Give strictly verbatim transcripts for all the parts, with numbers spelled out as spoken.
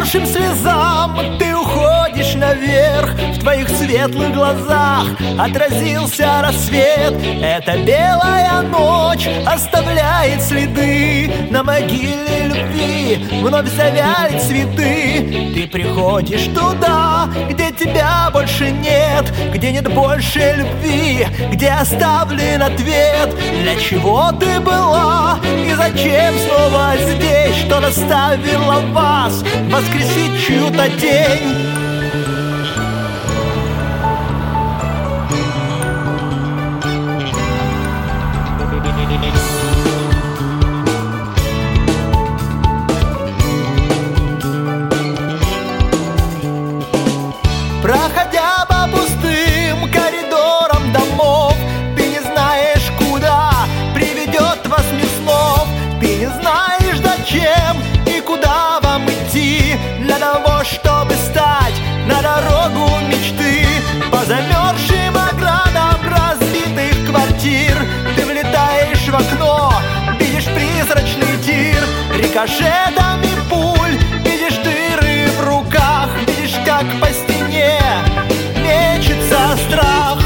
замерзшим слезам ты уходишь наверх. В твоих светлых глазах отразился рассвет. Эта белая ночь оставляет следы на могиле любви, вновь завяли цветы. Ты приходишь туда, где тебя больше нет, где нет больше любви, где оставлен ответ. Для чего ты была и зачем снова здесь? Что заставило вас воскресить чью-то тень? Проходя по пустым коридорам домов, ты не знаешь, куда приведет вас мир снов. Ты не знаешь, зачем и куда вам идти, для того, чтобы стать на дорогу мечты. По замерзшим оградам разбитых квартир ты влетаешь в окно, видишь призрачный тир. Рикошетами пуль видишь дыры в руках, видишь, как по стене мечется страх.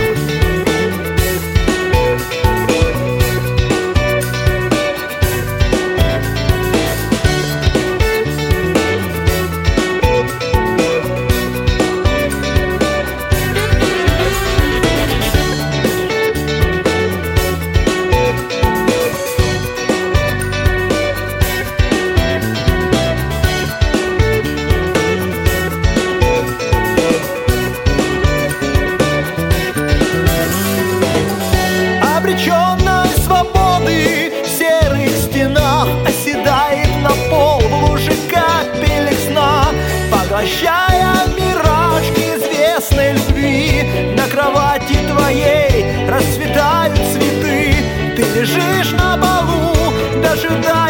Обреченной свободы в серых стенах оседает на пол в луже капелек сна, поглощая мираж неизвестной любви. На кровати твоей расцветают цветы, ты лежишь на полу, дожидая